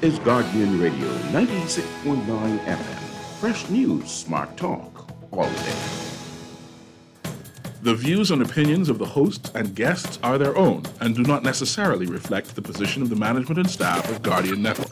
is Guardian Radio 96.9 FM. Fresh news, smart talk, all day. The views and opinions of the hosts and guests are their own and do not necessarily reflect the position of the management and staff of Guardian Network.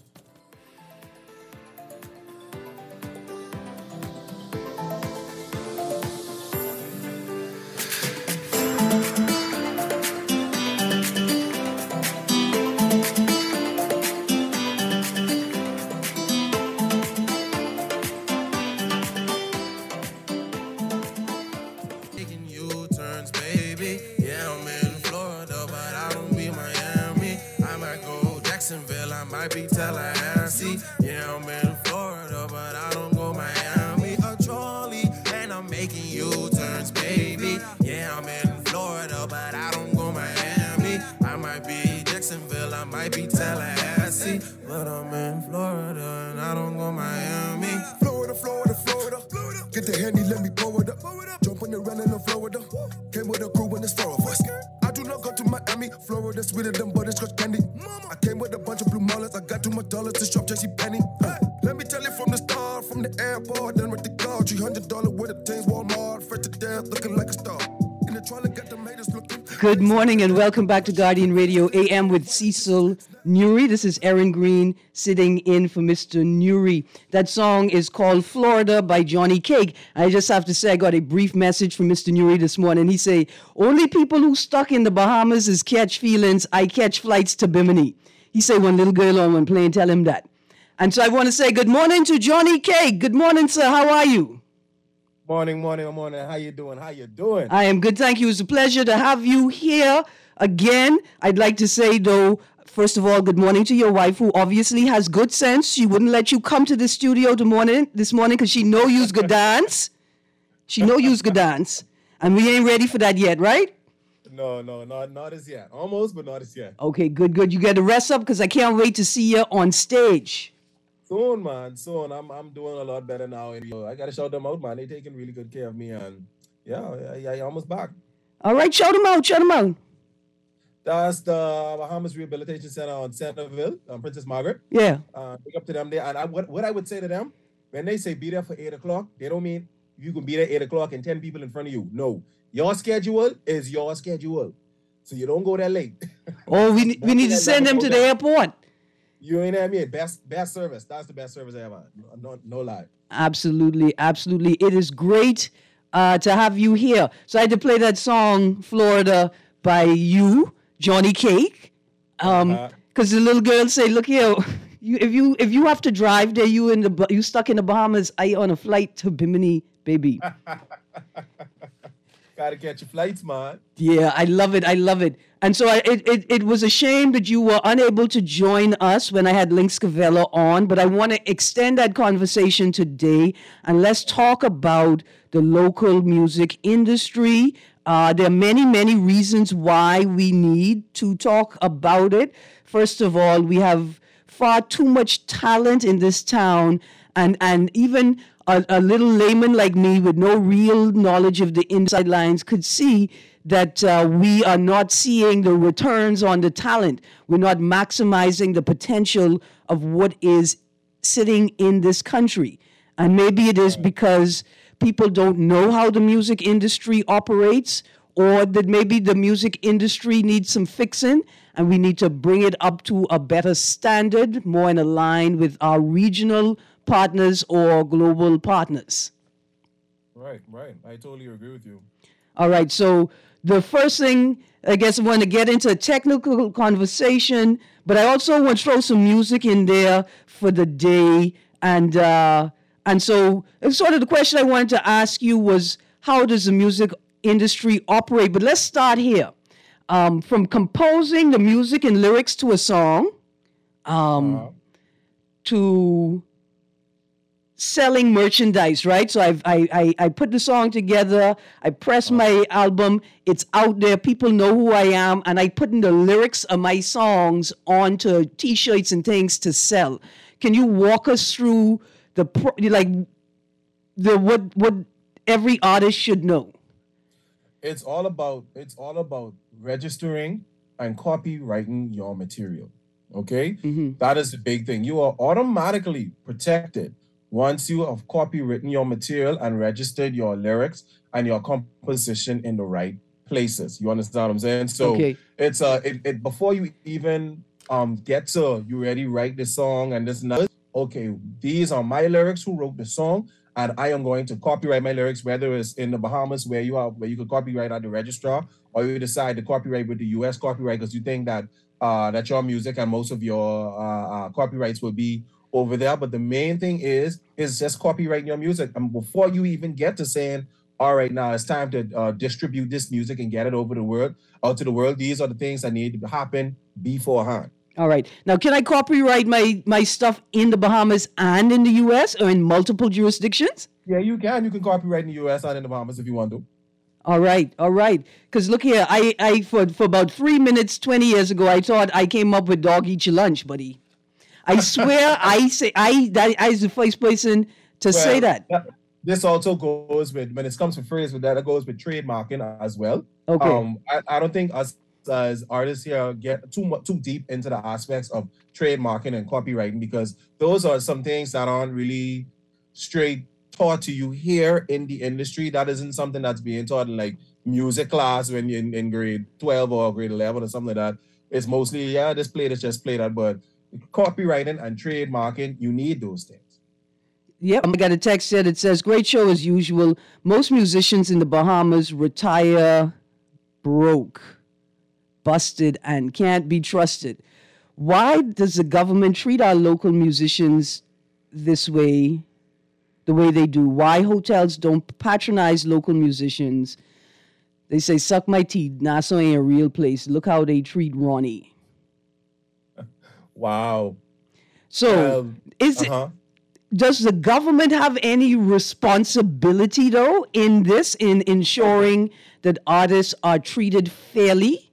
Good morning and welcome back to Guardian Radio AM with Cecil Nuri. This is Erin Green sitting in for Mr. Nuri. That song is called Florida by Johnny Cake. I just have to say I got a brief message from Mr. Nuri this morning. He say, only people who stuck in the Bahamas is catch feelings. I catch flights to Bimini. He say one little girl on one plane tell him that. And so I want to say good morning to Johnny Cake. Good morning, sir. How are you? Morning. How you doing? I am good, thank you. It's a pleasure to have you here again. I'd like to say, though, first of all, good morning to your wife, who obviously has good sense. She wouldn't let you come to the studio this morning because she know you's good dance. And we ain't ready for that yet, right? No, not as yet. Almost, but not as yet. Okay, good. You got to rest up because I can't wait to see you on stage. Soon, man. I'm doing a lot better now. I got to shout them out, man. They're taking really good care of me. And yeah, almost back. All right, shout them out. That's the Bahamas Rehabilitation Center on Centerville, Princess Margaret. Yeah. Big up to them there. And what I would say to them, when they say be there for 8 o'clock, they don't mean you can be there 8 o'clock and 10 people in front of you. No. Your schedule is your schedule. So you don't go there late. Oh, we need to send them to the airport. You ain't at me. Best service. That's the best service I ever had. No lie. Absolutely. It is great to have you here. So I had to play that song, Florida, by you, Johnny Cake. Because the little girl say, look here, if you have to drive there, you stuck in the Bahamas, I on a flight to Bimini, baby. Gotta catch your flights, man. Yeah, I love it. And so it was a shame that you were unable to join us when I had Link Scavella on, but I want to extend that conversation today, and let's talk about the local music industry. There are many reasons why we need to talk about it. First of all, we have far too much talent in this town, and even a little layman like me with no real knowledge of the inside lines could see that we are not seeing the returns on the talent. We're not maximizing the potential of what is sitting in this country. And maybe it is because people don't know how the music industry operates, or that maybe the music industry needs some fixing and we need to bring it up to a better standard, more in line with our regional partners or global partners. Right. I totally agree with you. All right, so the first thing, I guess I want to get into a technical conversation, but I also want to throw some music in there for the day. And so sort of the question I wanted to ask you was, how does the music industry operate? But let's start here. From composing the music and lyrics to a song, to selling merchandise, right? So I put the song together, I press my album, it's out there, people know who I am, and I put in the lyrics of my songs onto T-shirts and things to sell. Can you walk us through what every artist should know? It's all about registering and copywriting your material. Okay, that is the big thing. You are automatically protected once you have copywritten your material and registered your lyrics and your composition in the right places. You understand what I'm saying? So Okay. it's it before you even get to you already write the song and this and that. Okay, these are my lyrics. Who wrote the song? And I am going to copyright my lyrics, whether it's in the Bahamas where you could copyright at the registrar, or you decide to copyright with the U.S. copyright because you think that that your music and most of your copyrights will be over there. But the main thing is just copyrighting your music. And before you even get to saying, all right, now it's time to distribute this music and get it over the world, out to the world. These are the things that need to happen beforehand. All right. Now, can I copyright my stuff in the Bahamas and in the U.S. or in multiple jurisdictions? Yeah, you can. You can copyright in the U.S. and in the Bahamas if you want to. All right. Because look here, I for about 3 minutes 20 years ago, I thought I came up with dog eat your lunch, buddy. I swear, I was the first person to say that. This also goes with when it comes to phrase with that. It goes with trademarking as well. Okay. I don't think us as artists here get too deep into the aspects of trademarking and copywriting because those are some things that aren't really straight taught to you here in the industry. That isn't something that's being taught in like music class when you're in grade 12 or grade 11 or something like that. It's mostly, just play this, just play that. But copywriting and trademarking, you need those things. Yep, I got a text here that says, great show as usual. Most musicians in the Bahamas retire broke, busted, and can't be trusted. Why does the government treat our local musicians this way, the way they do? Why hotels don't patronize local musicians? They say, suck my teeth, Nassau ain't a real place. Look how they treat Ronnie. Wow. So, does the government have any responsibility, though, in this, in ensuring that artists are treated fairly?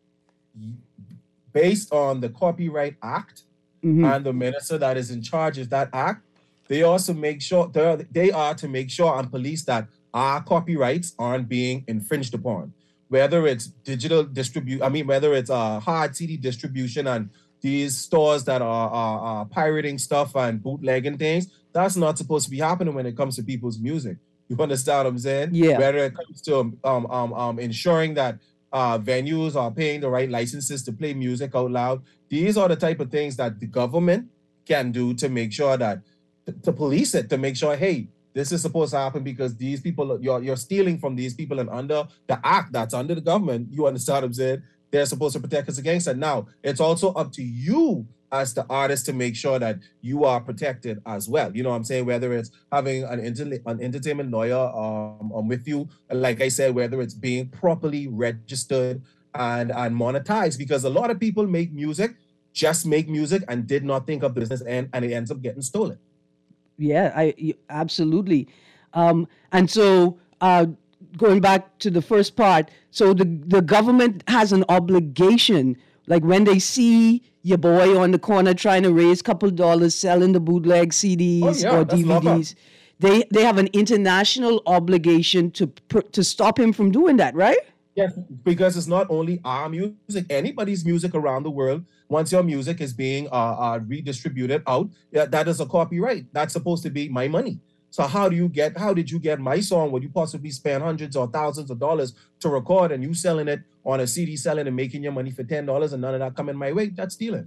Based on the Copyright Act and the minister that is in charge of that act, they also make sure they are to make sure and police that our copyrights aren't being infringed upon. Whether it's digital whether it's hard CD distribution and these stores that are pirating stuff and bootlegging things, that's not supposed to be happening when it comes to people's music. You understand what I'm saying? Yeah. Whether it comes to ensuring that venues are paying the right licenses to play music out loud. These are the type of things that the government can do to make sure that, to police it, to make sure, hey, this is supposed to happen because these people, you're stealing from these people, and under the act that's under the government, you understand what I'm saying? They're supposed to protect us against it. Now, it's also up to you as the artist to make sure that you are protected as well. You know what I'm saying? Whether it's having an entertainment lawyer with you, like I said, whether it's being properly registered and monetized, because a lot of people make music and did not think of the business end, and it ends up getting stolen. Yeah, absolutely. And so going back to the first part, so the government has an obligation, like when they see your boy on the corner trying to raise a couple dollars selling the bootleg CDs or DVDs, they have an international obligation to stop him from doing that, right? Yes, because it's not only our music, anybody's music around the world. Once your music is being redistributed out, that is a copyright. That's supposed to be my money. So how did you get my song where you possibly spend hundreds or thousands of dollars to record, and you selling it on a CD, selling and making your money for $10 and none of that coming my way? That's stealing.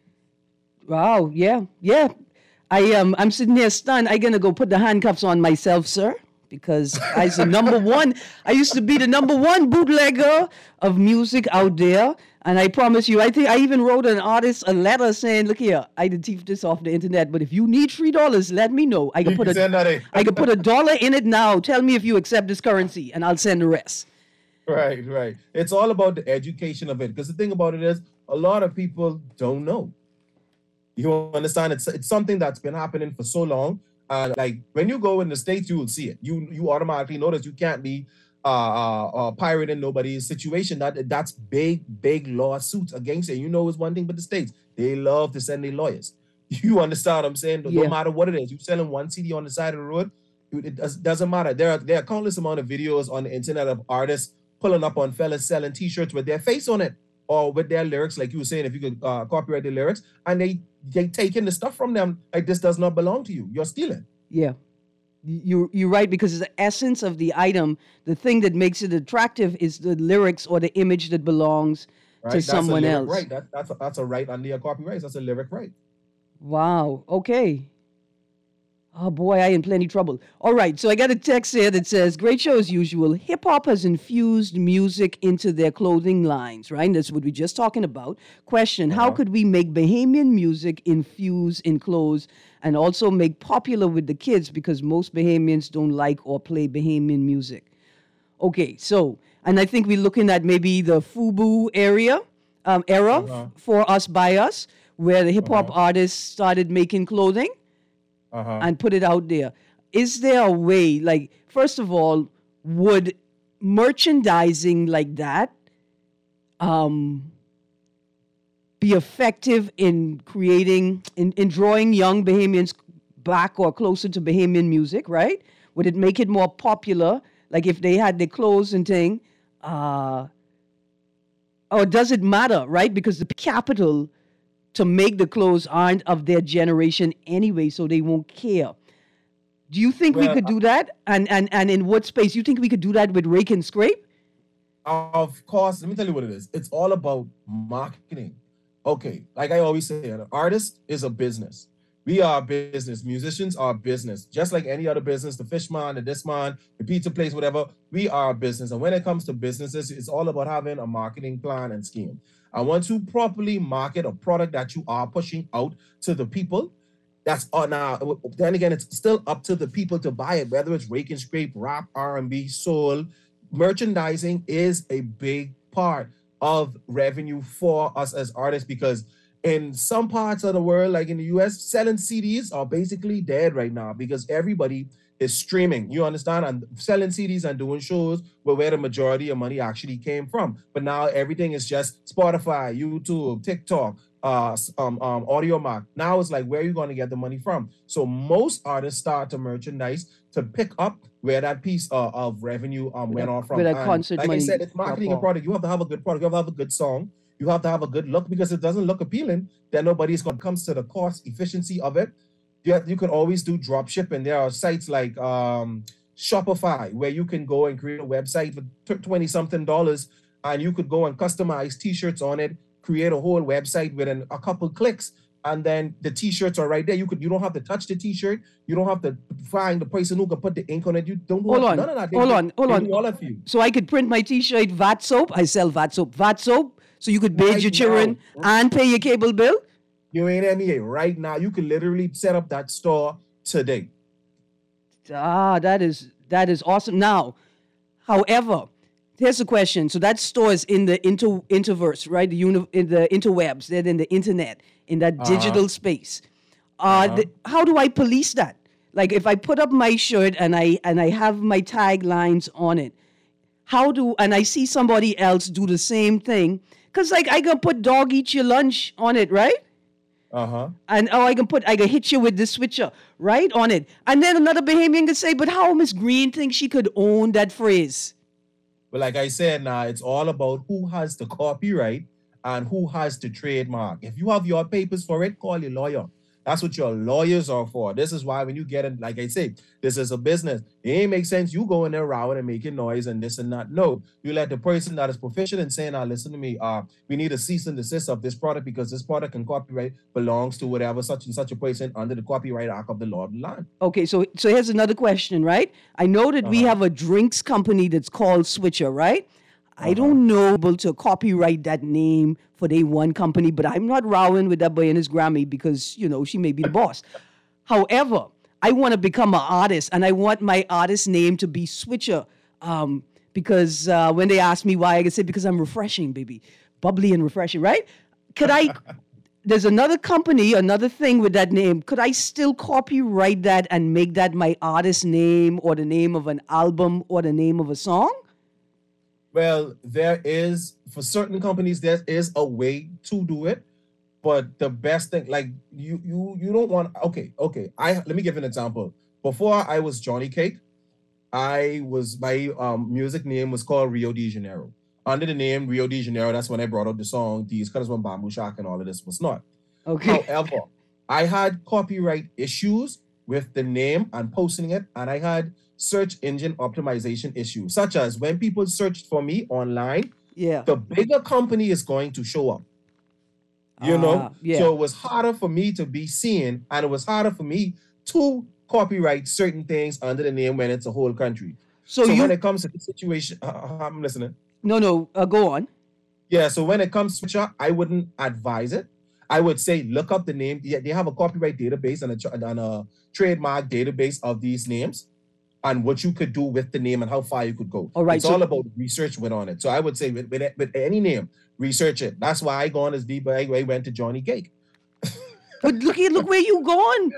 Wow, yeah. I'm sitting here stunned. I'm gonna go put the handcuffs on myself, sir, because I used to be the number one bootlegger of music out there. And I promise you, I think I even wrote an artist a letter saying, look here, I did thief this off the internet, but if you need $3, let me know. I can put $1 in it now. Tell me if you accept this currency and I'll send the rest. Right. It's all about the education of it. Because the thing about it is, a lot of people don't know. You understand? It's something that's been happening for so long. Like when you go in the States, you will see it. You automatically notice you can't be pirating nobody's situation. That's big lawsuits against it. You know, it's one thing, but the States, they love to send their lawyers. You understand what I'm saying? No matter what it is, you selling one CD on the side of the road, it doesn't matter. There are countless amount of videos on the internet of artists pulling up on fellas selling T-shirts with their face on it. or with their lyrics, like you were saying, if you could copyright the lyrics, and they taking the stuff from them, like this does not belong to you. You're stealing. Yeah. You're right, because the essence of the item, the thing that makes it attractive is the lyrics or the image that belongs Right? to That's a someone lyric else. right. That's a right under your copyright. That's a lyric right. Wow. Okay. Oh boy, I in plenty trouble. All right, so I got a text here that says, "Great show as usual. Hip hop has infused music into their clothing lines, right? And that's what we're just talking about. Question: How could we make Bahamian music infuse in clothes and also make popular with the kids, because most Bahamians don't like or play Bahamian music?" Okay, so, and I think we're looking at maybe the FUBU era for us by us, where the hip hop artists started making clothing and put it out there. Is there a way, like, first of all, would merchandising like that be effective in creating, in drawing young Bahamians back or closer to Bahamian music, right? Would it make it more popular? Like if they had their clothes and thing, or does it matter, right? Because the capital to make the clothes aren't of their generation anyway, so they won't care. Do you think we Well, could do that? And in what space? You think we could do that with Rake and Scrape? of course, let me tell you what it is. It's all about marketing. Okay, like I always say, an artist is a business. We are a business. Musicians are a business. Just like any other business, the fish man, the this man, the pizza place, whatever, we are a business. And when it comes to businesses, it's all about having a marketing plan and scheme. I want to properly market a product that you are pushing out to the people. That's now. Then again, it's still up to the people to buy it, whether it's Rake and Scrape, rap, R&B, soul. Merchandising is a big part of revenue for us as artists, because in some parts of the world, like in the US, selling CDs are basically dead right now because everybody is streaming. You understand? And selling CDs and doing shows were where the majority of money actually came from. But now everything is just Spotify, YouTube, TikTok, Audio Mac. Now it's like, where are you going to get the money from? So most artists start to merchandise to pick up where that piece of revenue went off from. With a And concert like I money said, it's marketing a drop off. product. You have to have a good product. You have to have a good song. You have to have a good look, because if it doesn't look appealing, then nobody's going to come to the cost efficiency of it. You can always do drop shipping. There are sites like Shopify where you can go and create a website for $20 something, and you could go and customize t-shirts on it, create a whole website within a couple clicks, and then the t-shirts are right there. You don't have to touch the t-shirt. You don't have to find the person who can put the ink on it. You don't Hold on, none of that. hold on. They do all that for you. So I could print my T-shirt, VAT soap. I sell VAT soap. So you could bathe Right your children now. and pay your cable bill. You ain't me right now. You can literally set up that store today. That is awesome. Now, however, here's the question. So that store is in the interverse, right? In the interwebs. They're in the internet, in that digital space. How do I police that? Like if I put up my shirt and I have my taglines on it, and I see somebody else do the same thing? Because like I can put "dog eat your lunch" on it, right? And I can hit you with the switcher right on it. And then another Bahamian could say, "But how Miss Green thinks she could own that phrase?" But like I said, now it's all about who has the copyright and who has the trademark. If you have your papers for it, call your lawyer. That's what your lawyers are for. This is why when you get in, like I say, this is a business. It ain't make sense you going there around and making noise and this and that. No, you let the person that is proficient in saying, listen to me, we need a cease and desist of this product because this product and copyright belongs to whatever such and such a person under the Copyright Act of the law of the land. Okay, so here's another question, right? I know that we have a drinks company that's called Switcher, right? I don't know able to copyright that name for the one company, but I'm not rowing with that boy and his Grammy because, she may be the boss. However, I want to become an artist, and I want my artist name to be Switcher, because when they ask me why, I can say because I'm refreshing, baby. Bubbly and refreshing, right? There's another company, another thing with that name. Could I still copyright that and make that my artist name or the name of an album or the name of a song? Well, there is, for certain companies, there is a way to do it. But the best thing, like you don't want, okay. Let me give you an example. Before I was Johnny Cake, my music name was called Rio de Janeiro. under the name Rio de Janeiro. That's when I brought out the song These Colors from Bamboo Shack and all of this was not. Okay. However, I had copyright issues with the name and posting it, and I had search engine optimization issues, such as when people searched for me online, Yeah. the bigger company is going to show up. You know? Yeah. So it was harder for me to be seen, and it was harder for me to copyright certain things under the name when it's a whole country. So when it comes to the situation, I'm listening. No, go on. Yeah, so when it comes to I wouldn't advise it. I would say look up the name. They have a copyright database and a trademark database of these names and what you could do with the name and how far you could go. All right, it's all about research went on it. So I would say with any name, research it. That's why I gone as deep. I went to Johnny Cake. But look where you gone.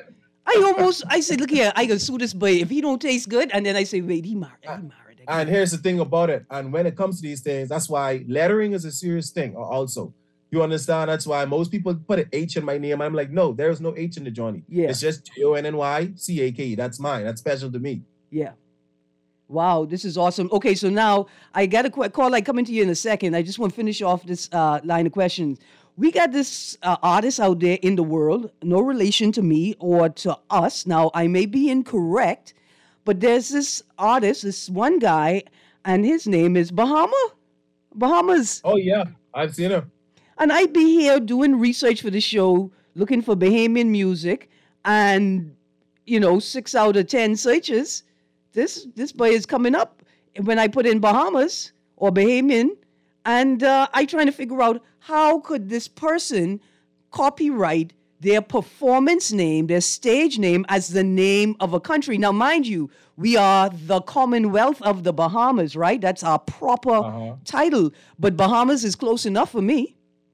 I said, look here, I can sue this boy if he don't taste good. And then I say, wait, he married. And here's the thing about it. And when it comes to these things, that's why lettering is a serious thing also. You understand? That's why most people put an H in my name. I'm like, no, there's no H in the Johnny. Yeah. It's just JONNYCAKE. That's mine. That's special to me. Yeah. Wow, this is awesome. Okay, so now I got a call coming to you in a second. I just want to finish off this line of questions. We got this artist out there in the world, no relation to me or to us. Now, I may be incorrect, but there's this artist, this one guy, and his name is Bahamas. Oh, yeah. I've seen him. And I'd be here doing research for the show, looking for Bahamian music, and, 6 out of 10 searches, this boy is coming up when I put in Bahamas or Bahamian, and I trying to figure out how could this person copyright their performance name, their stage name, as the name of a country. Now, mind you, we are the Commonwealth of the Bahamas, right? That's our proper title. But Bahamas is close enough for me.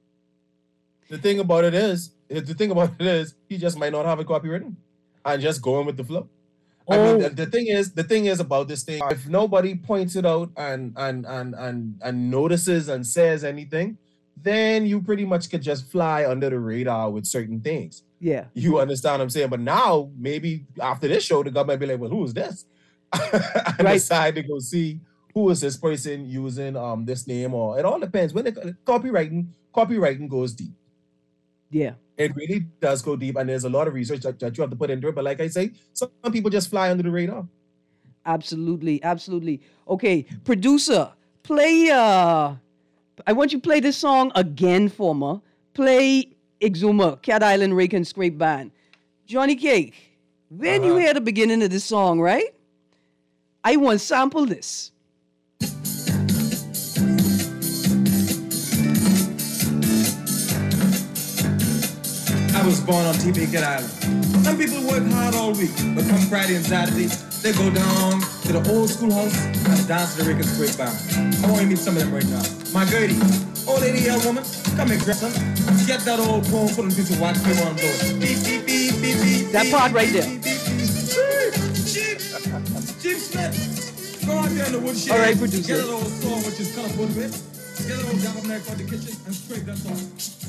The thing about it is, he just might not have it copywritten and just going with the flow. I mean, the thing is about this thing, if nobody points it out and notices and says anything, then you pretty much could just fly under the radar with certain things. Yeah. You understand what I'm saying? But now, maybe after this show, the government be like, well, who is this? And decide to go see who is this person using this name, or it all depends. When copywriting goes deep. Yeah. It really does go deep, and there's a lot of research that you have to put into it. But like I say, some people just fly under the radar. Absolutely. Okay, producer, play... I want you to play this song again for me. Play Exuma, Cat Island Rake and Scrape Band. Johnny Cake, when you hear the beginning of this song, right? I want to sample this. I was born on TV Cat Island. Some people work hard all week, but come Friday and Saturday, they go down to the old schoolhouse and dance to the Rake and Scrape Band. I want you to meet some of them right now. My Gertie, old lady here, woman, come here, grab some. Get that old phone, put on a piece of wax paper on the door. Beep, beep, beep, beep, beep. That part right there. Chief Smith, go out there in the woodshed. All right, producer. Get that old saw, which is kind of wood bit. Get that old dab up neck out the kitchen and scrape that saw.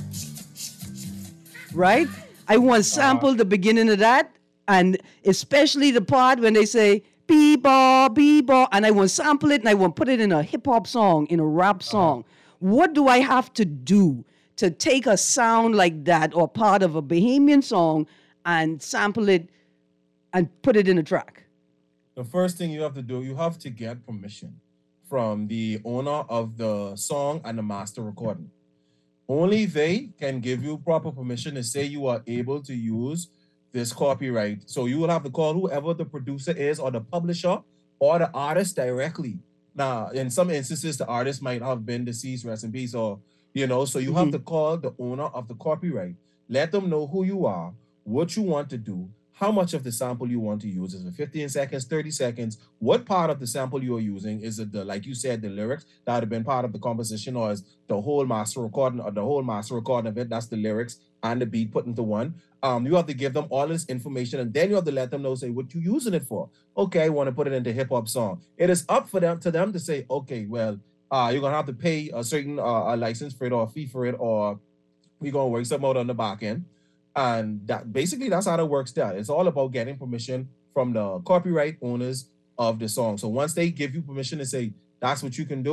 Right? I want to sample the beginning of that, and especially the part when they say, B-ball, B-ball, and I want to sample it, and I want to put it in a hip-hop song, in a rap song. What do I have to do to take a sound like that or part of a Bahamian song and sample it and put it in a track? The first thing you have to do, you have to get permission from the owner of the song and the master recording. Only they can give you proper permission to say you are able to use this copyright. So you will have to call whoever the producer is or the publisher or the artist directly. Now, in some instances, the artist might have been deceased, rest in peace, or, so you have to call the owner of the copyright. Let them know who you are, what you want to do, how much of the sample you want to use. Is it 15 seconds, 30 seconds? What part of the sample you are using? Is it like you said, the lyrics that have been part of the composition, or is the whole master recording or the whole master recording of it? That's the lyrics and the beat put into one. You have to give them all this information, and then you have to let them know, say, what you using it for. Okay, I want to put it into hip hop song. It is up for them to say, okay, well, you're gonna have to pay a certain a license for it or a fee for it, or we're gonna work something out on the back end. And that's how it works there. It's all about getting permission from the copyright owners of the song. So once they give you permission to say that's what you can do,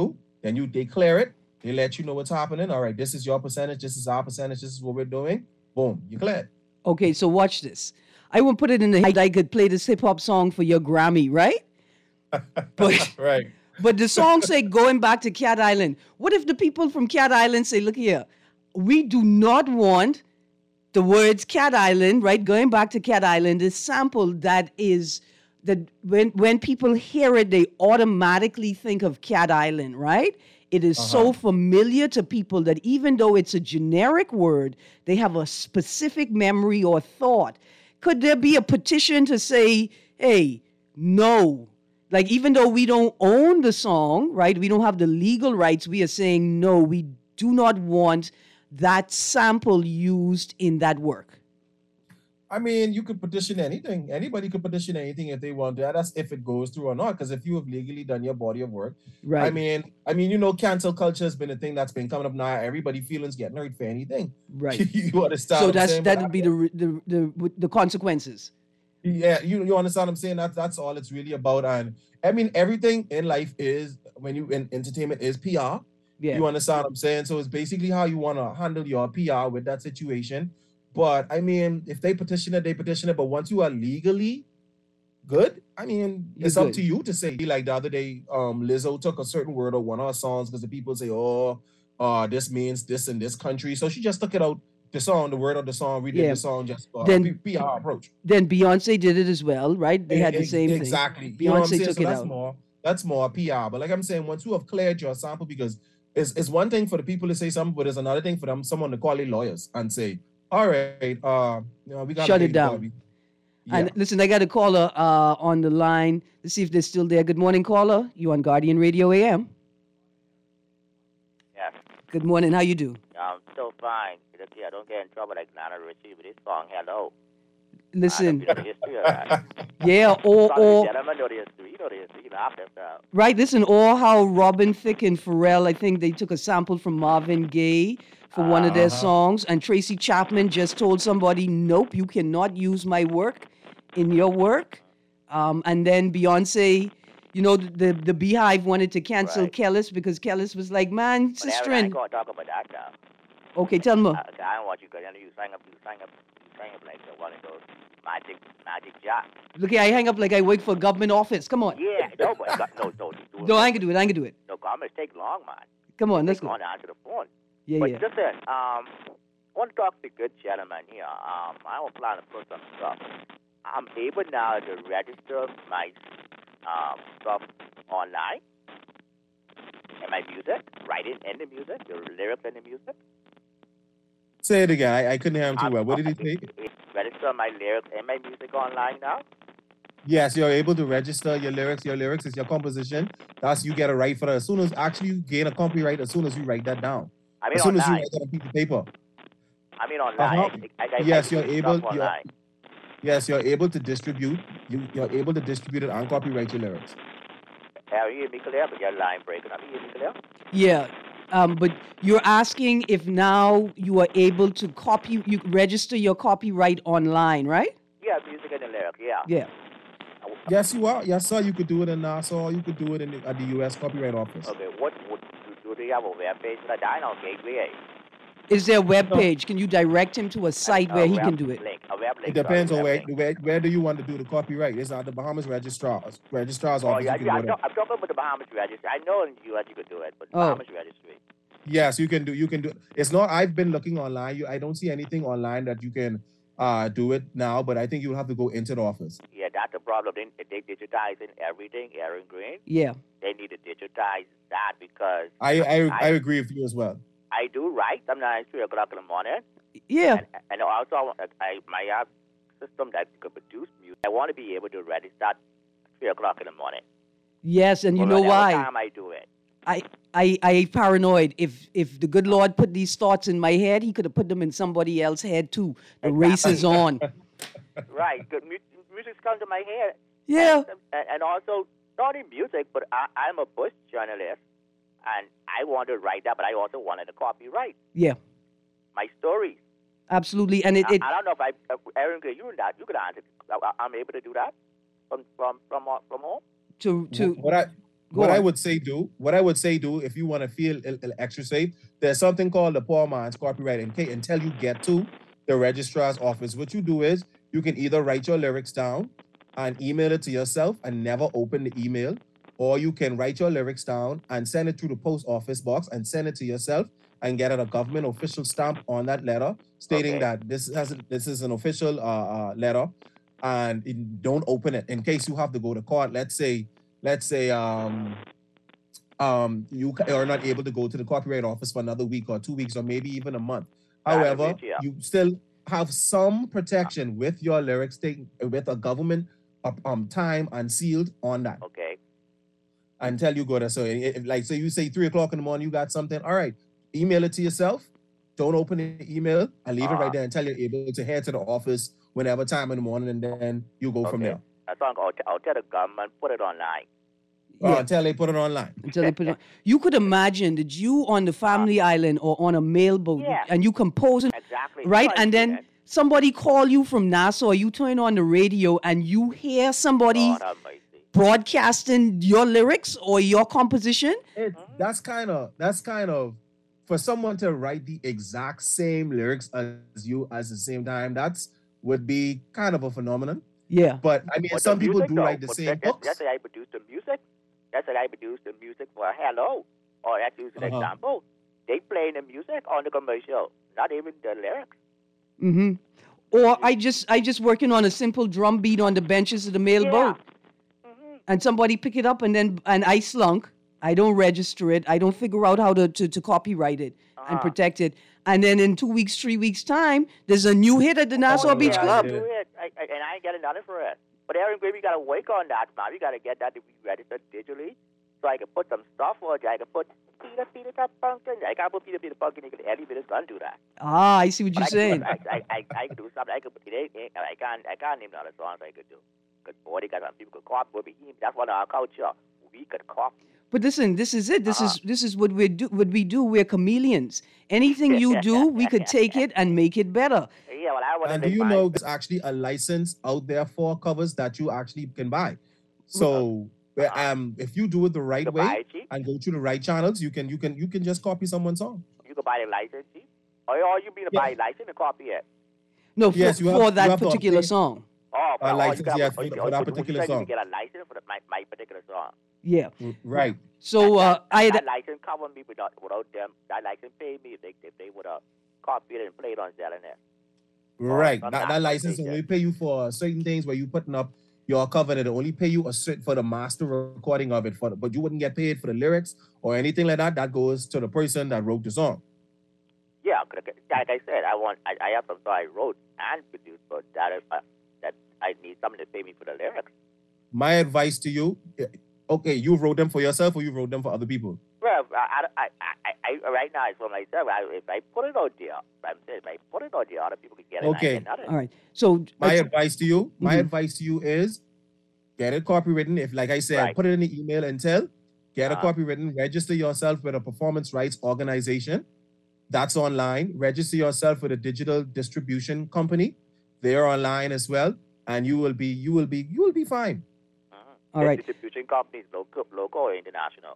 Then you declare it. They let you know what's happening. All right, this is your percentage. This is our percentage. This is what we're doing. Boom, you cleared. Okay, so watch this. I won't put it in the I could play this hip hop song for your Grammy, right? But Right. but the song say going back to Cat Island. What if the people from Cat Island say, look here, we do not want the words Cat Island, right? Going back to Cat Island, is sample that is that when people hear it, they automatically think of Cat Island, right? It is so familiar to people that even though it's a generic word, they have a specific memory or thought. Could there be a petition to say, hey, no? Like, even though we don't own the song, right? We don't have the legal rights. We are saying, no, we do not want that sample used in that work. I mean, you could petition anything. Anybody could petition anything if they want to. That's if it goes through or not. Because if you have legally done your body of work, Right. I mean, you know, cancel culture has been a thing that's been coming up now. Everybody feelings getting hurt for anything. Right. You understand? So what I'm saying? that But would be the consequences. yeah, you understand what I'm saying? That's all it's really about. And I mean, everything in life is when you in entertainment is PR. Yeah. You understand what I'm saying? So it's basically how you want to handle your PR with that situation. But I mean, if they petition it, they petition it. But once you are legally good, I mean, it's You're up to you to say. Like the other day, Lizzo took a certain word of one of her songs because the people say, this means this in this country. So she just took it out, the song, the word of the song, redid Yeah. the song, just Then- PR approach. Then Beyonce did it as well, right? They had the same Exactly. thing. You know what I'm Beyonce saying? took So it that's out. that's more PR. But like I'm saying, once you have cleared your sample, because it's one thing for the people to say something, but it's another thing for someone to call their lawyers and say, all right, we got Shut it down. Yeah. And listen, I got a caller on the line. Let's see if they're still there. Good morning, caller. You on Guardian Radio AM? Yes, Good morning. How you do? I'm so fine. I don't get in trouble like Nana Richie with this song, Hello. Listen, I know the history of that. yeah, or Gentlemen know the history. You know the history. You laugh themselves. right. Listen, or how Robin Thicke and Pharrell. I think they took a sample from Marvin Gaye for one of their songs, and Tracy Chapman just told somebody, "Nope, you cannot use my work in your work." And then Beyonce, you know, the Beehive wanted to cancel Right. Kellis because Kellis was like, "Man, But I sister." ain't going to talk about that now. Okay, tell me. I don't want you because I know you sang up like one of those magic jacks. Look here, I hang up like I work for a government office. Come on. Yeah, no, but no, No, I ain't gonna do it. I ain't gonna do it. No, comments take long, man. Come on, let's Take go. long to answer the phone. Yeah, But yeah. listen, I want to talk to the good gentleman here. I don't plan to put some stuff. I'm able now to register my stuff online and my music, write it in the music, the lyrics in the music. Say it again. I couldn't hear him too well. What did he say? Register my lyrics and my music online now. Yes, you're able to register your lyrics. Your lyrics is your composition. That's you get a right for that. As soon as actually you gain a copyright, as soon as you write that down. I mean As soon as you online. write that on a piece of paper. I mean online. Uh-huh. I Yes, do you're able. stuff online. Yes, you're able to distribute. You're able to distribute it and copyright your lyrics. Are you hear me clear? But your line breaking. Are you hear me clear? Yeah. But you're asking if now you are able to you register your copyright online, right? Yeah, music and the lyrics. Yeah. Yeah. Yes, you are. Yes, sir. You could do it in NASA. Or you could do it at the U.S. Copyright Office. Okay. What do they have a web page for that? I know Gateway. Is there a web page? Can you direct him to a site where he can do it? A web link. It depends on sorry, where do you want to do the copyright. It's at the Bahamas registrar's Oh, office. yeah, You can I'm go there. talking about the Bahamas registry. I know in the U.S. you could do it, but Oh. Bahamas registry. Yes, you can do. It's not. I've been looking online. I don't see anything online that you can do it now. But I think you'll have to go into the office. Yeah, that's the problem. They digitizing everything, Aaron Green. Yeah. They need to digitize that because I agree with you as well. I do write sometimes 3 o'clock in the morning. Yeah. And also my system that could produce music. I want to be able to register at 3 o'clock in the morning. Yes, and you know Whatever why? time I do it. I paranoid. If the good Lord put these thoughts in my head, he could have put them in somebody else's head too. The race is on. Right. Good music's come to my head. Yeah. And also, not in music, but I'm a Bush journalist, and I want to write that, but I also wanted to copyright Yeah. my stories. Absolutely. And it I don't know if Aaron, you could answer. I'm able to do that from home. to What I what I on. would say do, if you want to feel extra safe, there's something called the poor man's copyright. Until you get to the registrar's office, what you do is you can either write your lyrics down and email it to yourself and never open the email, or you can write your lyrics down and send it through the post office box and send it to yourself and get a government official stamp on that letter stating that this is an official letter, and don't open it in case you have to go to court. Let's say you are not able to go to the copyright office for another week or 2 weeks or maybe even a month. However, you still have some protection with your lyrics with a government time and sealed on that. Okay. Until you go there. So so you say 3 o'clock in the morning, you got something. All right, email it to yourself. Don't open the email and leave it right there until you're able to head to the office whenever time in the morning, and then you go from there. That's why I'll tell the government, put it online. Until they put it online. Until they put it on. You could imagine that you on the family island or on a mailboat and you composing, Exactly. right? And then somebody call you from Nassau, you turn on the radio and you hear somebody broadcasting your lyrics or your composition. That's kind of for someone to write the exact same lyrics as you at the same time. Would be kind of a phenomenon. Yeah. But I mean, some people do write the same books. That's how I produce the music. That's how I produce the music for Hello. Or that's use an example. They play the music on the commercial, not even the lyrics. Mm-hmm. Or I just working on a simple drum beat on the benches of the mailboat. Mm-hmm. And somebody pick it up and I slunk. I don't register it. I don't figure out how to copyright it and protect it. And then in 2 weeks, 3 weeks time, there's a new hit at the Nassau Beach Club. I do it. And I ain't getting nothing for it. But Aaron Gray, we got to work on that, man. We got to get that to be registered digitally. So I can put some stuff on it. I can put Peter Pumpkin. I can't put Peter Pumpkin. Everybody's going to do that. Ah, I see what you're saying. I can do something. I can't name the other songs I could do. Because, boy, they got some people could copy. That's one of our culture. We could copy. But listen, this is it. This is what we do. What we do. We're chameleons. Anything you do, we could take it and make it better. Yeah, well, I want to. And do you know there's actually a license out there for covers that you actually can buy? So if you do it the right way and go to the right channels, you can just copy someone's song. You can buy the license, cheap. Or you mean to buy a license and copy it? No, for that particular song. Oh, a license, for that particular song. You get a license for my particular song. Yeah. Right. So that license cover me without them. That license pay me if they would have copied it and played on Zellenet. Right. That license only pay you for certain things where you putting up your cover, and it only pay you a certain for the master recording of it, but you wouldn't get paid for the lyrics or anything like that. That goes to the person that wrote the song. Yeah, like I said, I have some song I wrote and produced, but that I need someone to pay me for the lyrics. My advice to you, okay, you wrote them for yourself or you wrote them for other people? Well, I right now it's for myself. If I put it out there, I'm saying if I put it out there, other people can get it. Okay. All right. So my advice to you is get it copywritten. If, like I said, put it in the email and get a copywritten, register yourself with a performance rights organization. That's online. Register yourself with a digital distribution company. They're online as well, and you will be fine. All right. Distribution companies, local or international?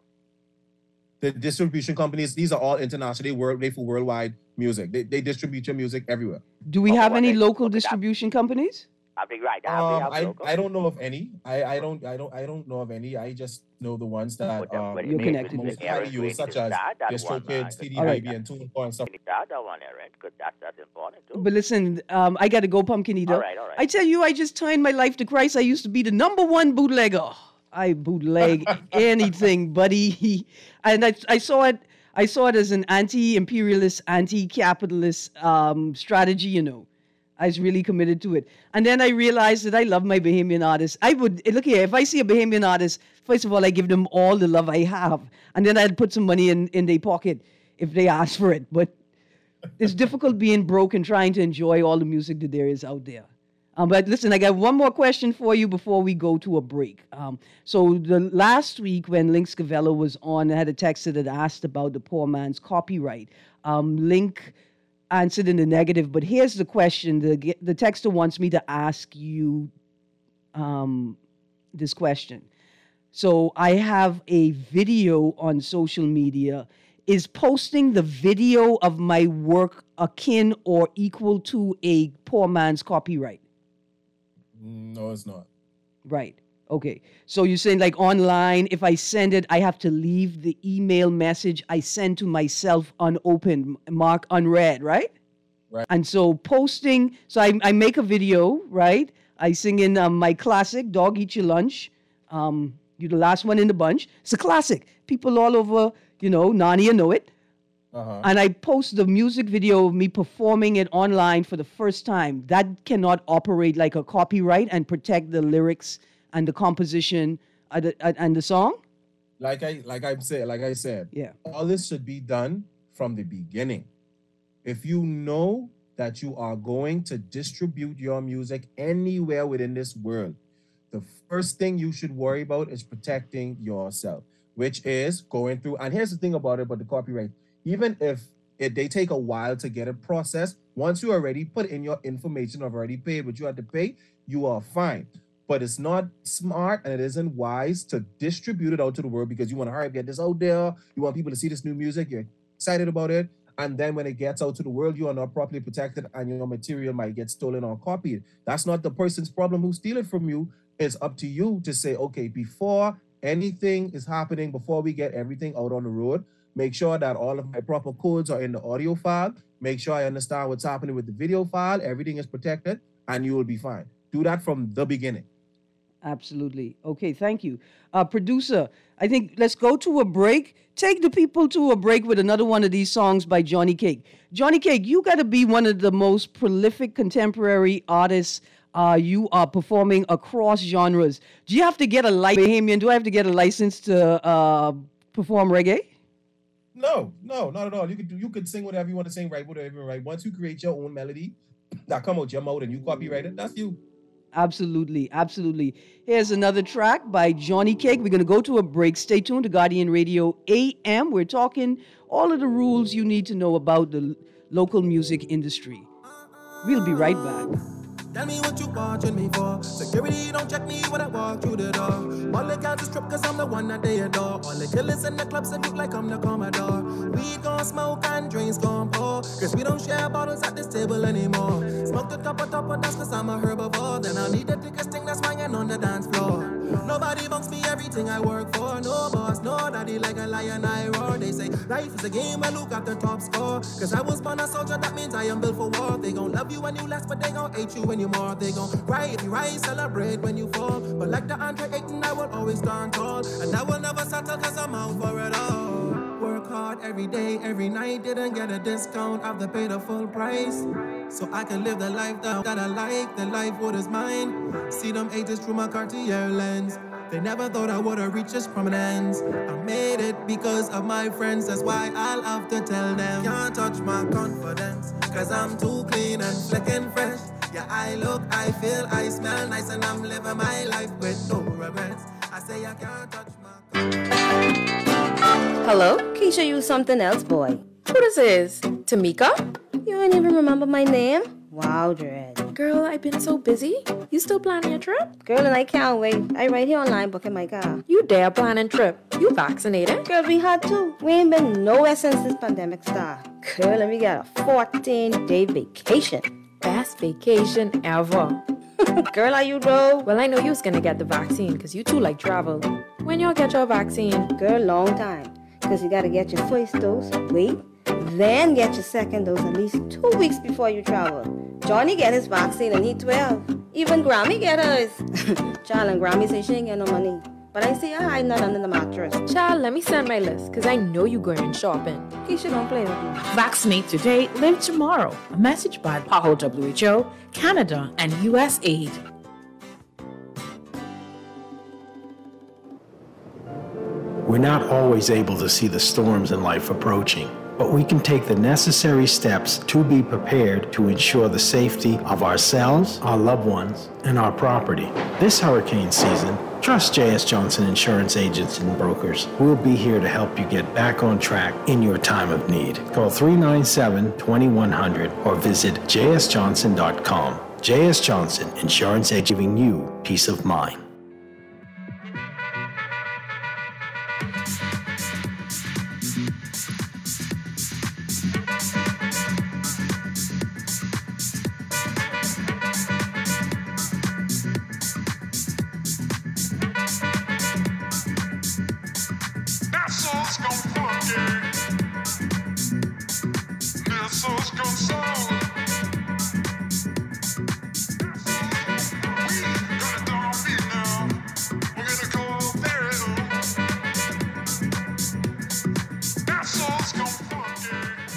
The distribution companies, these are all international. They for worldwide music. They distribute your music everywhere. Do we have any local distribution companies? I think right. I don't know of any. I don't know of any. I just know the ones that you're connected with. Use, such as DistroKid, CD Baby, and TuneCore and stuff. That one, Aaron, because that's important too. But listen, I got to go, Pumpkin Eater. All right. I tell you, I just turned my life to Christ. I used to be the #1 bootlegger. I bootleg anything, buddy. And I saw it. I saw it as an anti-imperialist, anti-capitalist strategy. You know, I was really committed to it. And then I realized that I love my Bahamian artists. I would look here. If I see a Bahamian artist, first of all, I give them all the love I have, and then I'd put some money in their pocket if they ask for it. But it's difficult being broke and trying to enjoy all the music that there is out there. But listen, I got one more question for you before we go to a break. So the last week when Link Scavello was on, I had a texter that asked about the poor man's copyright. Link answered in the negative, but here's the question. The texter wants me to ask you this question. So I have a video on social media. Is posting the video of my work akin or equal to a poor man's copyright? No, it's not. Right. Okay. So you're saying like online, if I send it, I have to leave the email message I send to myself unopened, mark unread, right? Right. And so posting, so I make a video, right? I sing in my classic, Dog Eat Your Lunch. You're the last one in the bunch. It's a classic. People all over, Narnia know it. Uh-huh. And I post the music video of me performing it online for the first time. That cannot operate like a copyright and protect the lyrics and the composition and the song? Like I said, Yeah. all this should be done from the beginning. If you know that you are going to distribute your music anywhere within this world, the first thing you should worry about is protecting yourself, which is going through. And here's the thing about the copyright. Even if they take a while to get it processed, once you already put in your information, I've already paid what you had to pay, you are fine. But it's not smart and it isn't wise to distribute it out to the world because you want to hurry up, get this out there. You want people to see this new music. You're excited about it. And then when it gets out to the world, you are not properly protected and your material might get stolen or copied. That's not the person's problem who steal it from you. It's up to you to say, okay, before anything is happening, before we get everything out on the road, make sure that all of my proper codes are in the audio file. Make sure I understand what's happening with the video file. Everything is protected and you will be fine. Do that from the beginning. Absolutely. Okay, thank you. Producer, I think let's go to a break. Take the people to a break with another one of these songs by Johnny Cake. Johnny Cake, you got to be one of the most prolific contemporary artists. You are performing across genres. Do you have to get a license, Bahamian? Do I have to get a license to perform reggae? No, not at all. You could sing whatever you want to sing, write whatever you write. Once you create your own melody that come out your mouth and you copyright it, that's you. Absolutely, absolutely. Here's another track by Johnny Cake. We're going to go to a break. Stay tuned to Guardian Radio AM. We're talking all of the rules you need to know about the local music industry. We'll be right back. Tell me what you watching me for. Security don't check me when I walk through the door. All the girls is strip cause I'm the one that they adore. All the killers in the clubs look like I'm the Commodore. We gon' smoke and drinks gon' pour. Cause we don't share bottles at this table anymore. Smoke the top of that's cause I'm a herbivore. Then I need the thickest thing that's swinging on the dance floor. Nobody bunks me everything I work for. No boss, no daddy like a lion I roar. They say life is a game where look at the top score. Cause I was born a soldier, that means I am built for war. They gon' love you when you last, but they gon' hate you when you more. They gon' cry if you rise, celebrate when you fall. But like the Andre Ayton, I will always stand tall. And I will never settle cause I'm out for it all. Work hard every day, every night. Didn't get a discount, I've to pay the full price. So I can live the life that I like, the life what is mine. See them ages through my Cartier lens. They never thought I would've reached this prominence. I made it because of my friends. That's why I'll have to tell them. Can't touch my confidence, cause I'm too clean and slick and fresh. Yeah, I look, I feel, I smell nice, and I'm living my life with no regrets. I say I can't touch my Hello? Keisha, you something else, boy. Who this is? Tamika? You ain't even remember my name? Wow, Dread. Girl, I've been so busy. You still planning your trip? Girl, and I can't wait. I right here online booking my car. You dare planning trip? You vaccinated? Girl, we had to. We ain't been nowhere since this pandemic started. Girl, and we got a 14-day vacation. Best vacation ever. Girl, are you though? Well, I know you was gonna get the vaccine because you too like travel. When y'all get your vaccine? Girl, long time. Because you gotta get your first dose, wait, then get your second dose at least 2 weeks before you travel. Johnny get his vaccine and he 12. Even Grammy get hers. Child, and Grammy say she ain't get no money. But I see her hiding that under the mattress. Child, let me send my list because I know you going shopping. Keisha, don't play with me. Vaccinate today, live tomorrow. A message by PAHO WHO, Canada, and US Aid. We're not always able to see the storms in life approaching, but we can take the necessary steps to be prepared to ensure the safety of ourselves, our loved ones, and our property. This hurricane season, trust J.S. Johnson Insurance Agents and Brokers. We'll be here to help you get back on track in your time of need. Call 397-2100 or visit jsjohnson.com. J.S. Johnson Insurance Agent, giving you peace of mind.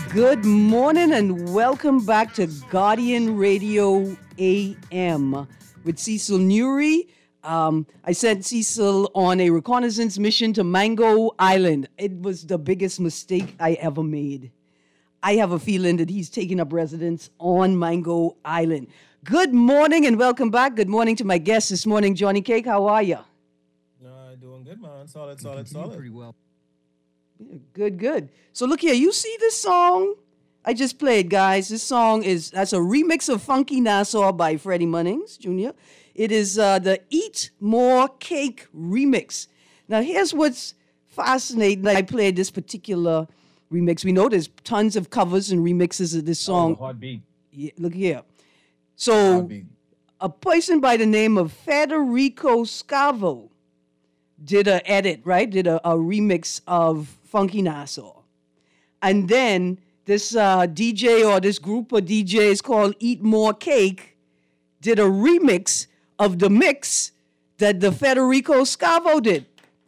Good morning and welcome back to Guardian Radio AM with Cecil Newry. I sent Cecil on a reconnaissance mission to Mango Island. It was the biggest mistake I ever made. I have a feeling that he's taking up residence on Mango Island. Good morning and welcome back. Good morning to my guest this morning, Johnny Cake. How are you? Doing good, man. Solid. Pretty well. Good. So look here, you see this song I just played, guys? This song that's a remix of Funky Nassau by Freddie Munnings Jr. It is the Eat More Cake remix. Now here's what's fascinating. I played this particular remix. We know there's tons of covers and remixes of this song. Hot beat. Yeah, look here. So a person by the name of Federico Scavo did a remix of Funky Nassau. And then this DJ or this group of DJs called Eat More Cake did a remix of the mix that the Federico Scavo did.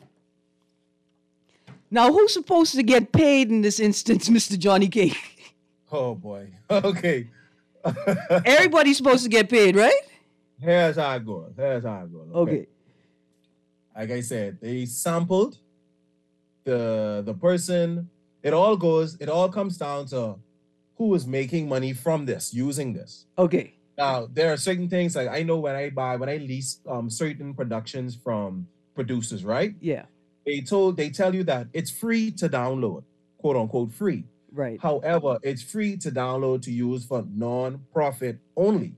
Now, who's supposed to get paid in this instance, Mr. Johnny Cake? Oh, boy. Okay. Everybody's supposed to get paid, right? Here's how it goes. Okay. Like I said, they sampled the person. It all comes down to who is making money from this, using this. Okay. Now, there are certain things, like I know when I lease certain productions from producers, right? Yeah. They tell you that it's free to download, quote unquote free. Right. However, it's free to download to use for non-profit only.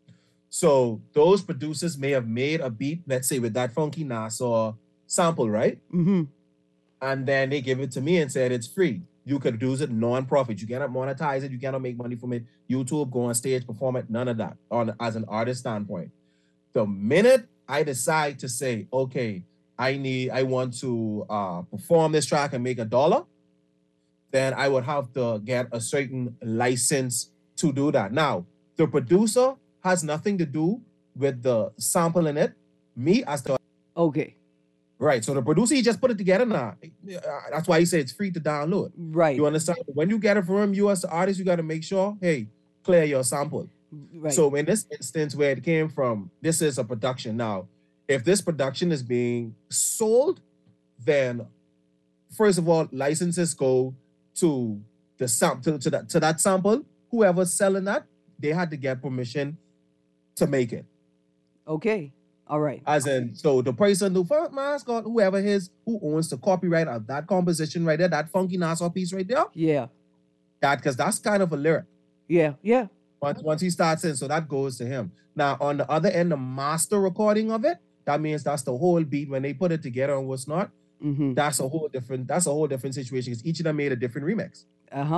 So those producers may have made a beat, let's say with that Funky Nassau sample, right? Mm-hmm. And then they give it to me and said it's free. You could use it non-profit. You cannot monetize it. You cannot make money from it. YouTube, go on stage, perform it, none of that as an artist standpoint. The minute I decide to say, okay, I want to perform this track and make $1, then I would have to get a certain license to do that. Now, the producer has nothing to do with the sample in it. Me as the... Okay. Right, so the producer, he just put it together now. That's why he said it's free to download. Right. You understand? When you get it from him, you as the artist, you got to make sure, hey, clear your sample. Right. So in this instance where it came from, this is a production. Now, if this production is being sold, then first of all, licenses go to the to that sample. Whoever's selling that, they had to get permission to make it. Okay. All right. As in, so the person who first mascot, who owns the copyright of that composition right there, that Funky Nassau piece right there. Yeah. Because that's kind of a lyric. Yeah. Once he starts in, so that goes to him. Now, on the other end, the master recording of it, that means that's the whole beat when they put it together and what's not. Mm-hmm. That's a whole different situation because each of them made a different remix.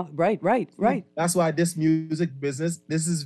Right. That's why this music business, this is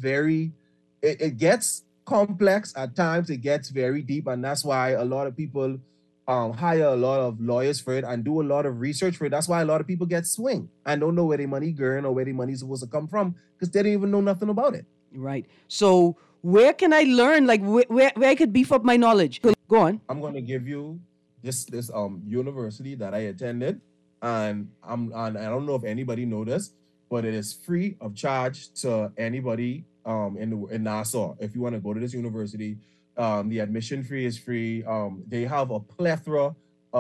it gets complex at times. It gets very deep, and that's why a lot of people hire a lot of lawyers for it and do a lot of research for it. That's why a lot of people get swing and don't know where their money going or where their money is supposed to come from because they don't even know nothing about it. Right. So where can I learn? Like where I could beef up my knowledge? Go on. I'm going to give you this university that I attended, and I don't know if anybody knows this, but it is free of charge to anybody in Nassau. If you want to go to this university, the admission fee is free. They have a plethora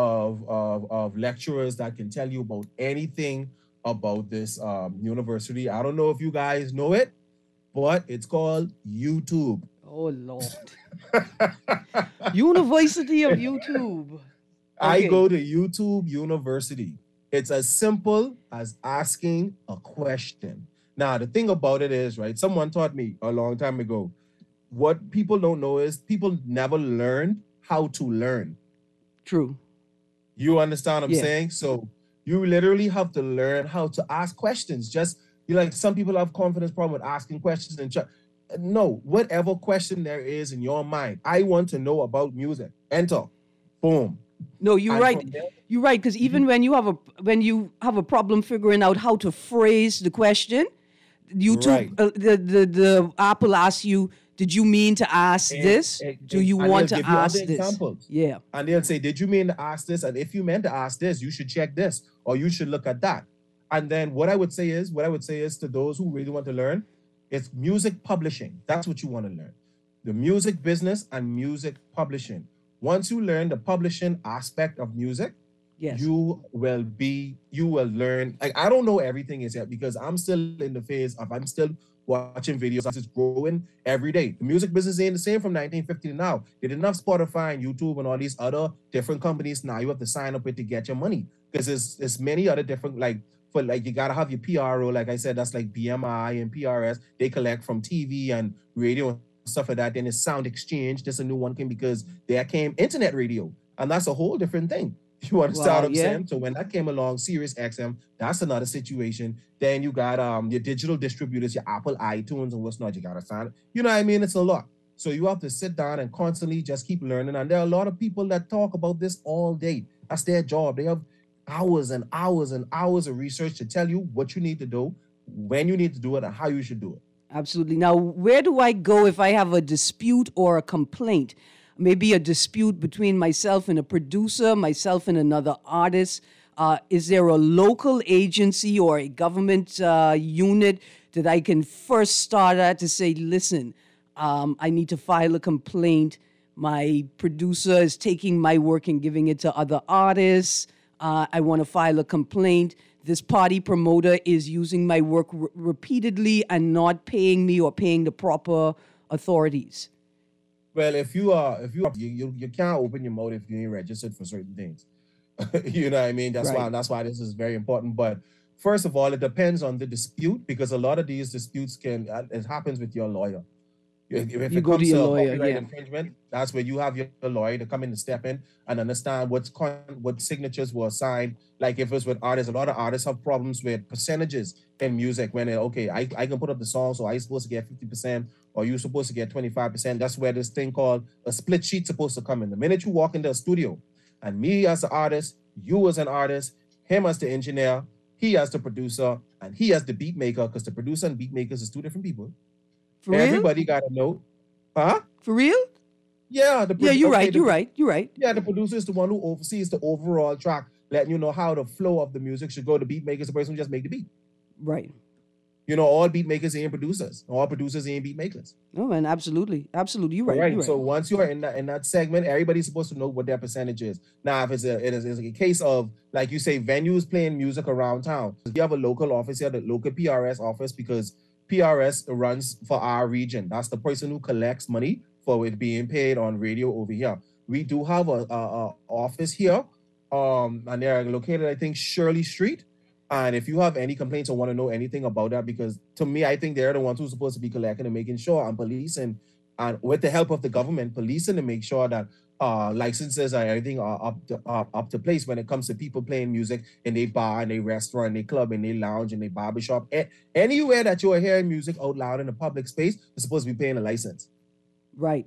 of lecturers that can tell you about anything about this university. I don't know if you guys know it, but it's called YouTube. Oh, Lord. University of YouTube. Okay. I go to YouTube University. It's as simple as asking a question. Now, the thing about it is, right, someone taught me a long time ago, what people don't know is people never learned how to learn. True. You understand what I'm saying? So you literally have to learn how to ask questions. Some people have confidence problem with asking questions and no, whatever question there is in your mind, I want to know about music. Enter. Boom. No, you're right. You're right, because even when you have a problem figuring out how to phrase the question, YouTube, the Apple asks you, did you mean to ask this? Do you want to ask this? Examples. Yeah. And they'll say, did you mean to ask this? And if you meant to ask this, you should check this or you should look at that. And then what I would say is to those who really want to learn, it's music publishing. That's what you want to learn. The music business and music publishing. Once you learn the publishing aspect of music, yes, you will learn. Like, I don't know everything is yet because I'm still in the phase of I'm still watching videos. It's growing every day. The music business ain't the same from 1950 to now. They didn't have Spotify and YouTube and all these other different companies. Now you have to sign up with to get your money because there's many other different you gotta have your PRO. Like I said, that's like BMI and PRS. They collect from TV and radio and stuff like that. Then it's Sound Exchange. This a new one came because there came internet radio, and that's a whole different thing. You understand what I'm saying? So when that came along, Sirius XM, that's another situation. Then you got your digital distributors, your Apple iTunes and what's not. You gotta sign it. You know what I mean? It's a lot. So you have to sit down and constantly just keep learning. And there are a lot of people that talk about this all day. That's their job. They have hours and hours and hours of research to tell you what you need to do, when you need to do it, and how you should do it. Absolutely. Now, where do I go if I have a dispute or a complaint? Maybe a dispute between myself and a producer, myself and another artist. Is there a local agency or a government unit that I can first start at to say, listen, I need to file a complaint. My producer is taking my work and giving it to other artists. I want to file a complaint. This party promoter is using my work repeatedly and not paying me or paying the proper authorities. Well, if you can't open your mouth if you ain't registered for certain things. You know what I mean? That's why this is very important. But first of all, it depends on the dispute because a lot of these disputes it happens with your lawyer. If you it go comes to your lawyer, copyright infringement, that's where you have your lawyer to come in and step in and understand what signatures were signed. Like if it's with artists, a lot of artists have problems with percentages in music when I can put up the song, so I'm supposed to get 50% or you're supposed to get 25%. That's where this thing called a split sheet's supposed to come in. The minute you walk into a studio and me as an artist, you as an artist, him as the engineer, he as the producer, and he as the beat maker, because the producer and beat makers is two different people. For Everybody got to know. Huh? For real? Yeah. You're right. Yeah, the producer is the one who oversees the overall track, letting you know how the flow of the music should go. The beat maker is the person who just make the beat. Right. You know, all beat makers ain't producers. All producers ain't beat makers. Oh, man, absolutely. You're right. Right. So once you are in that segment, everybody's supposed to know what their percentage is. Now, if it's a case of, like you say, venues playing music around town, you have a local office here, the local PRS office, because PRS runs for our region. That's the person who collects money for it being paid on radio over here. We do have a office here, and they're located, I think, Shirley Street. And if you have any complaints or want to know anything about that, because to me, I think they're the ones who's supposed to be collecting and making sure and policing, and with the help of the government, policing to make sure that licenses and everything are up to place when it comes to people playing music in a bar, in a restaurant, in a club, in a lounge, in a barbershop. Anywhere that you are hearing music out loud in a public space, you're supposed to be paying a license. Right.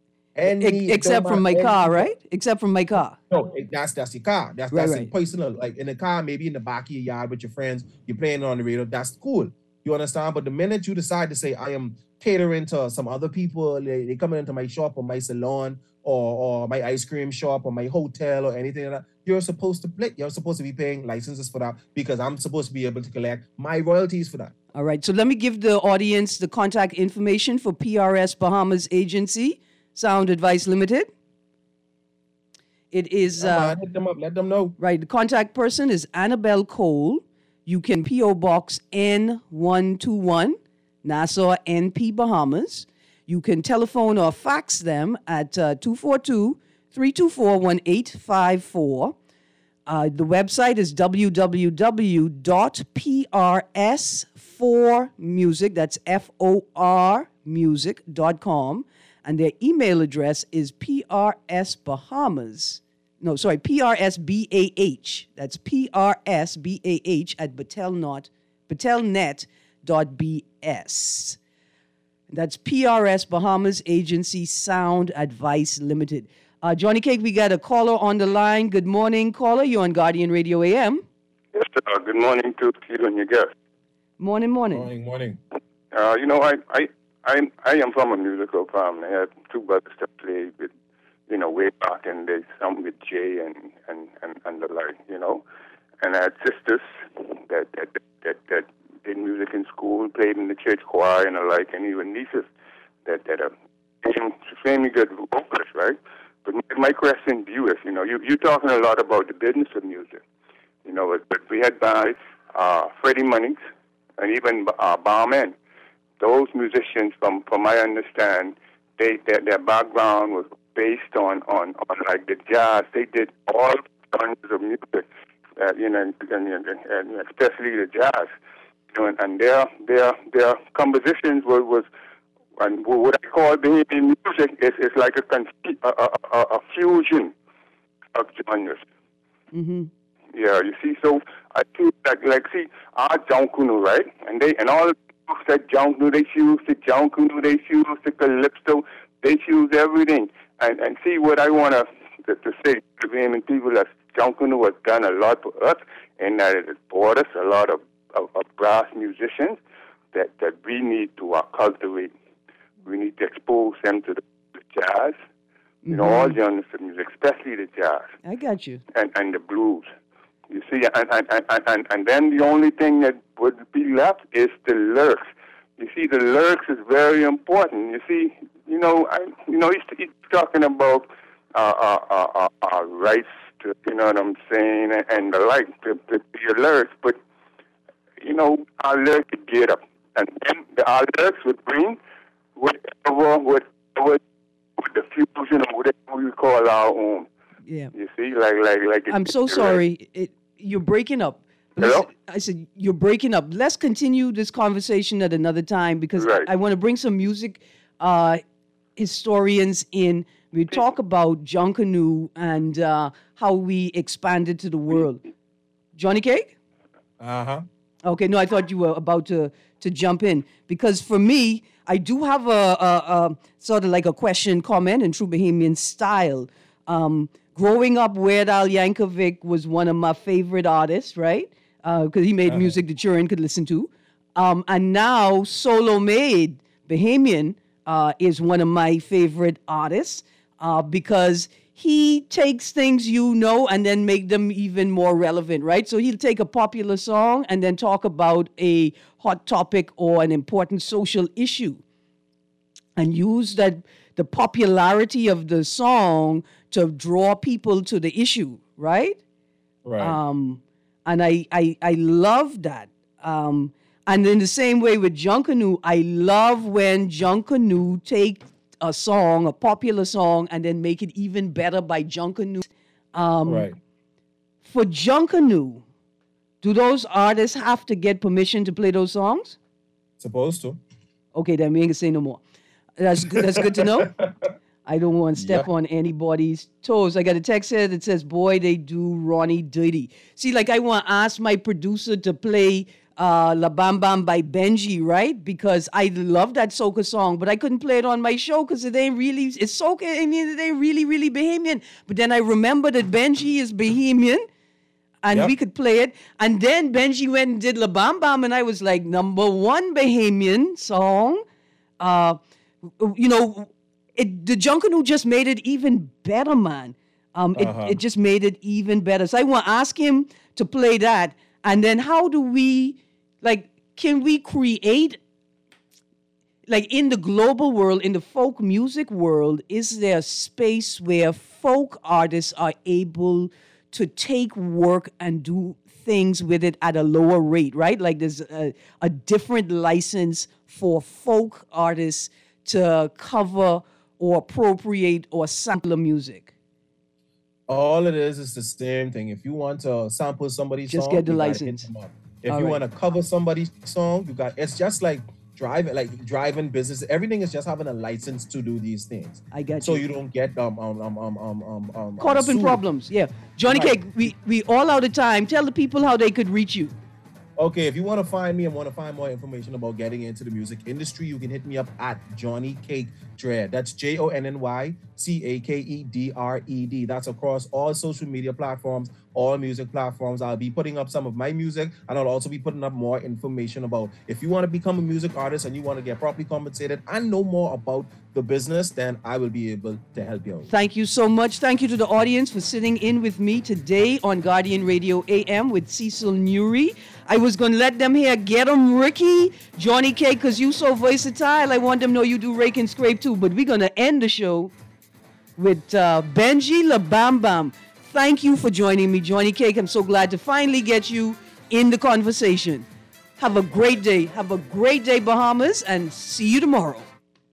Except from my car, right? Except from my car. No, that's your car. That's right. Personal. Like in a car, maybe in the back of your yard with your friends, you're playing it on the radio. That's cool. You understand? But the minute you decide to say, I am catering to some other people, they coming into my shop or my salon or my ice cream shop or my hotel or anything like that, you're supposed to be paying licenses for that because I'm supposed to be able to collect my royalties for that. All right. So let me give the audience the contact information for PRS Bahamas Agency, Sound Advice Limited. It is... hit them up. Let them know. Right. The contact person is Annabelle Cole. You can P.O. Box N121, Nassau, NP, Bahamas. You can telephone or fax them at 242-324-1854. The website is www.prs4music, that's F-O-R music.com. And their email address is PRSBah. That's PRSBAH at batelnet.bs. That's PRS Bahamas Agency Sound Advice Limited. Johnny Cake, we got a caller on the line. Good morning, caller. You're on Guardian Radio AM. Yes, good morning to you and your guest. Morning. Morning. I am from a musical family. I had two brothers that played with, way back in the days, some with Jay and the like, and I had sisters that did music in school, played in the church choir and the like, and even nieces that are extremely good vocalists, right? But my question to you is, you're talking a lot about the business of music, but we had Freddie Money and even Barman. Those musicians, from I understand, their background was based on like the jazz. They did all kinds of music, and especially the jazz. And their compositions was and what I call Bahamian music is like a fusion of genres. Mm-hmm. Yeah, you see, so I feel like see, our Jonkunu, right? And all that Jonkunu, they fuse the Jonkunu, they fuse the Calypso, they fuse everything. And see what I want to say to Bahamian people is Jonkunu has done a lot for us, and that it has brought us a lot of brass musicians that we need to cultivate. We need to expose them to the jazz, all genres of music, especially the jazz. I got you. And the blues. You see, and then the only thing that would be left is the lyrics. You see, the lyrics is very important. You see, he's talking about rights to, what I'm saying, and the like, to your lyrics, but, our lyrics would get up. And then our lyrics would bring whatever the fusion or whatever we call our own. Yeah. You see, like. I'm so sorry. You're breaking up. Hello? I said, you're breaking up. Let's continue this conversation at another time because I want to bring some music historians in. We talk about Junkanoo and how we expanded to the world. Johnny Cake? Uh-huh. Okay, no, I thought you were about to jump in because for me, I do have a sort of like a question, comment in true Bahamian style. Growing up, Weird Al Yankovic was one of my favorite artists, right? Because he made music that children could listen to. And now Solo Made Bahamian is one of my favorite artists because he takes things and then make them even more relevant, right? So he'll take a popular song and then talk about a hot topic or an important social issue and use the popularity of the song to draw people to the issue, right? Right. And I love that. And in the same way with Junkanoo, I love when Junkanoo take a song, a popular song, and then make it even better by Junkanoo. Right. For Junkanoo, do those artists have to get permission to play those songs? Supposed to. Okay, then we ain't gonna say no more. That's good. That's good to know. I don't want to step on anybody's toes. I got a text here that says, boy, they do Ronnie dirty. See, like I want to ask my producer to play La Bam Bam by Benji, right? Because I love that soca song, but I couldn't play it on my show because it ain't really, it's soca, I mean, it ain't really, really Bahamian. But then I remember that Benji is Bahamian and we could play it. And then Benji went and did La Bam Bam and I was like, number one Bahamian song. The Junkanoo just made it even better, man. It just made it even better. So I want to ask him to play that. And then how do we, can we create, in the global world, in the folk music world, is there a space where folk artists are able to take work and do things with it at a lower rate, right? Like there's a different license for folk artists to cover or appropriate or sample music? All it is the same thing. If you want to sample somebody's just song, get the license. If you want to cover somebody's song, it's just like driving business. Everything is just having a license to do these things. I got you. So you don't get caught up in problems. Yeah. Johnny Cake, we all out of time. Tell the people how they could reach you. Okay, if you want to find me and want to find more information about getting into the music industry, you can hit me up at Johnny Cake Dred. That's JONNYCAKEDRED. That's across all social media platforms, all music platforms. I'll be putting up some of my music, and I'll also be putting up more information about if you want to become a music artist and you want to get properly compensated and know more about the business, then I will be able to help you out. Thank you so much. Thank you to the audience for sitting in with me today on Guardian Radio AM with Cecil Newry. I was going to let them hear Get 'em Ricky, Johnny K, because you so versatile. I want them to know you do rake and scrape too. But we're going to end the show with Benji La Bam Bam. Thank you for joining me, Johnny Cake. I'm so glad to finally get you in the conversation. Have a great day. Have a great day, Bahamas, and see you tomorrow.